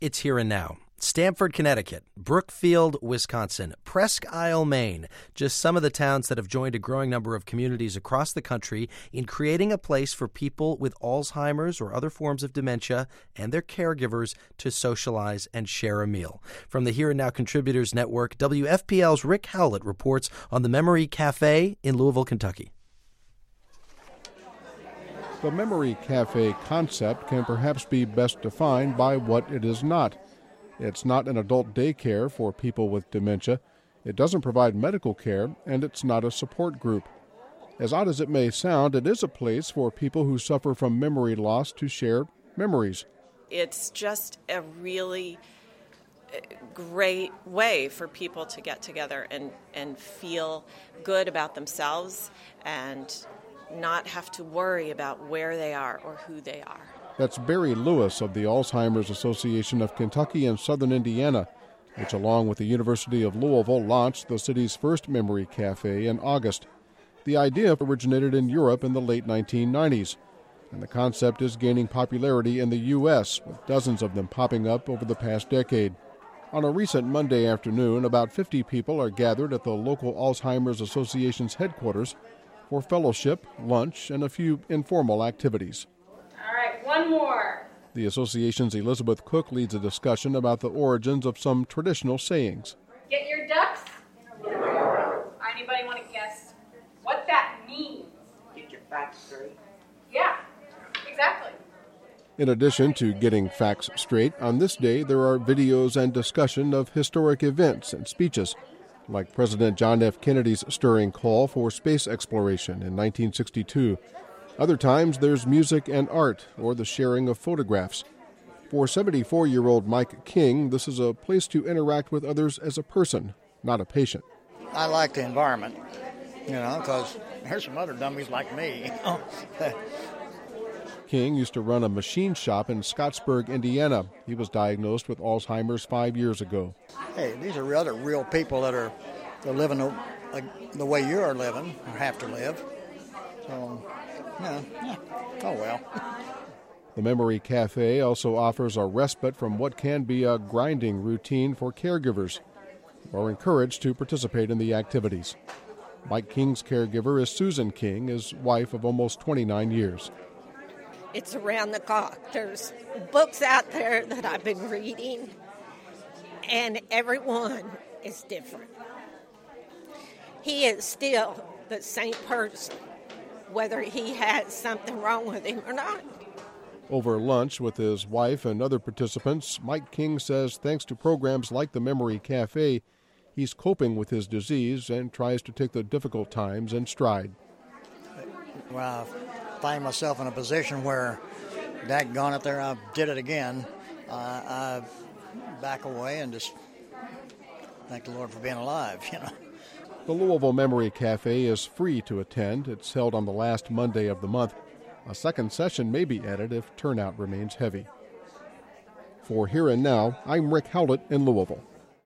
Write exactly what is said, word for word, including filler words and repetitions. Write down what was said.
It's here and now. Stamford, Connecticut, Brookfield, Wisconsin, Presque Isle, Maine, just some of the towns that have joined a growing number of communities across the country in creating a place for people with Alzheimer's or other forms of dementia and their caregivers to socialize and share a meal. From the Here and Now Contributors Network, W F P L's Rick Howlett reports on the Memory Cafe in Louisville, Kentucky. The Memory Cafe concept can perhaps be best defined by what it is not. It's not an adult daycare for people with dementia. It doesn't provide medical care, and it's not a support group. As odd as it may sound, it is a place for people who suffer from memory loss to share memories. It's just a really great way for people to get together and, and feel good about themselves and not have to worry about where they are or who they are. That's Barry Lewis of the Alzheimer's Association of Kentucky and Southern Indiana, which along with the University of Louisville launched the city's first Memory Cafe in August. The idea originated in Europe in the late nineteen nineties, and the concept is gaining popularity in the U S, with dozens of them popping up over the past decade. On a recent Monday afternoon, about fifty people are gathered at the local Alzheimer's Association's headquarters for fellowship, lunch, and a few informal activities. All right, one more. The association's Elizabeth Cook leads a discussion about the origins of some traditional sayings. Get your ducks in a row. Anybody want to guess what that means? Get your facts straight. Yeah, exactly. In addition to getting facts straight, on this day there are videos and discussion of historic events and speeches, like President John F. Kennedy's stirring call for space exploration in nineteen sixty-two. Other times there's music and art, or the sharing of photographs. For seventy-four-year-old Mike King, this is a place to interact with others as a person, not a patient. I like the environment, you know, because there's some other dummies like me. King used to run a machine shop in Scottsburg, Indiana. He was diagnosed with Alzheimer's five years ago. Hey, these are other real people that are they're living the, like, the way you are living, or have to live. So, yeah, yeah. Oh, well. The Memory Cafe also offers a respite from what can be a grinding routine for caregivers, who are encouraged to participate in the activities. Mike King's caregiver is Susan King, his wife of almost twenty-nine years. It's around the clock. There's books out there that I've been reading, and everyone is different. He is still the same person, whether he has something wrong with him or not. Over lunch with his wife and other participants, Mike King says thanks to programs like the Memory Cafe, he's coping with his disease and tries to take the difficult times in stride. Well, I find myself in a position where, daggone it there, I did it again. Uh, I back away and just thank the Lord for being alive, you know. The Louisville Memory Cafe is free to attend. It's held on the last Monday of the month. A second session may be added if turnout remains heavy. For Here and Now, I'm Rick Howlett in Louisville.